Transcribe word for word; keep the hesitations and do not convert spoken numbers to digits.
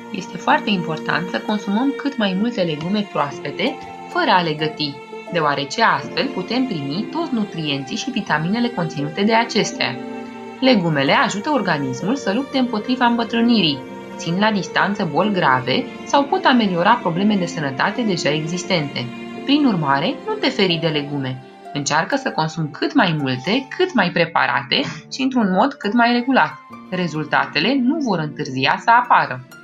Este foarte important să consumăm cât mai multe legume proaspete, fără a le găti, deoarece astfel putem primi toți nutrienții și vitaminele conținute de acestea. Legumele ajută organismul să lupte împotriva îmbătrânirii, țin la distanță boli grave sau pot ameliora probleme de sănătate deja existente. Prin urmare, nu te feri de legume. Încearcă să consumi cât mai multe, cât mai preparate și într-un mod cât mai regulat. Rezultatele nu vor întârzia să apară.